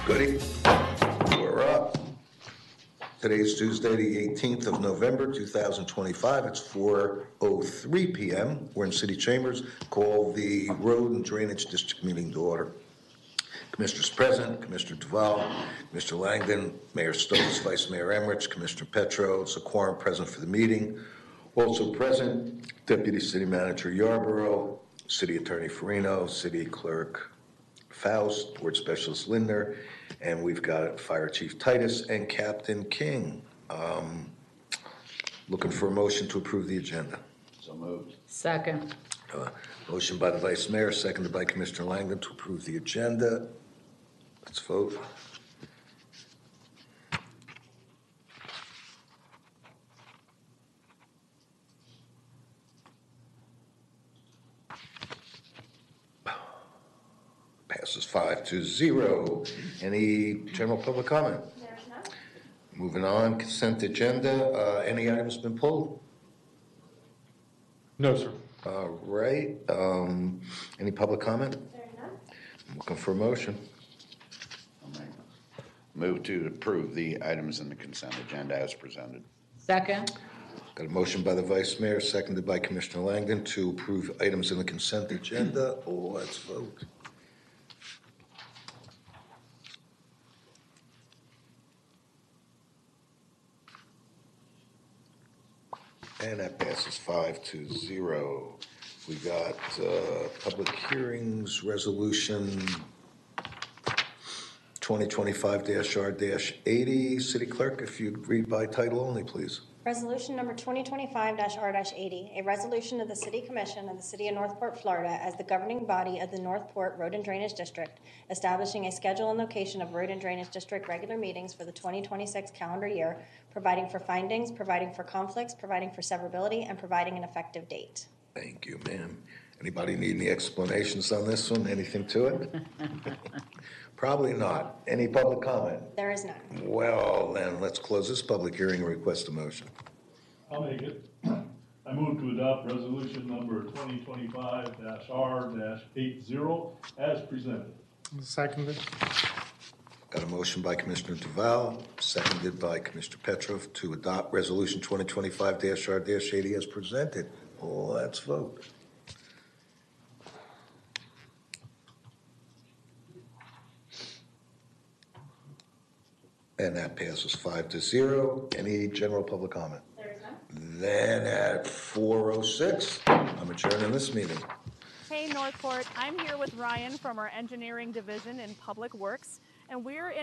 Goody? We're up. Today's Tuesday, the 18th of November, 2025. It's 4:03 p.m. We're in City Chambers. Call the Road and Drainage District meeting to order. Commissioners present, Commissioner Duval, Mr. Langdon, Mayor Stokes, Vice Mayor Emmerich, Commissioner Petro. It's a quorum present for the meeting. Also present, Deputy City Manager Yarborough, City Attorney Farino, City Clerk Faust, Board Specialist Lindner, and we've got Fire Chief Titus and Captain King. Looking for a motion to approve the agenda. So moved. Second. Motion by the Vice Mayor, seconded by Commissioner Langdon to approve the agenda. Let's vote. Passes 5-0. Any general public comment? There's none. Moving on, consent agenda. Any items been pulled? No, sir. All right. Any public comment? There's none. I'm looking for a motion. Move to approve the items in the consent agenda as presented. Second. Got a motion by the Vice Mayor, seconded by Commissioner Langdon to approve items in the consent agenda. Let's vote. And that passes 5-0. We got public hearings, resolution 2025-R-80. City Clerk, if you'd read by title only, please. Resolution number 2025-R-80, a resolution of the City Commission of the City of Northport, Florida, as the governing body of the Northport Road and Drainage District, establishing a schedule and location of Road and Drainage District regular meetings for the 2026 calendar year, providing for findings, providing for conflicts, providing for severability, and providing an effective date. Thank you, ma'am. Anybody need any explanations on this one? Anything to it? Probably not. Any public comment? There is none. Well, then, let's close this public hearing and request a motion. I'll make it. I move to adopt resolution number 2025-R-80 as presented. Seconded. Got a motion by Commissioner Duval, seconded by Commissioner Petrov to adopt resolution 2025-R-80 as presented. Let's vote. And that passes 5-0. Any general public comment? There is none. Then at 4:06, I'm adjourning this meeting. Hey Northport, I'm here with Ryan from our engineering division in Public Works, and we're in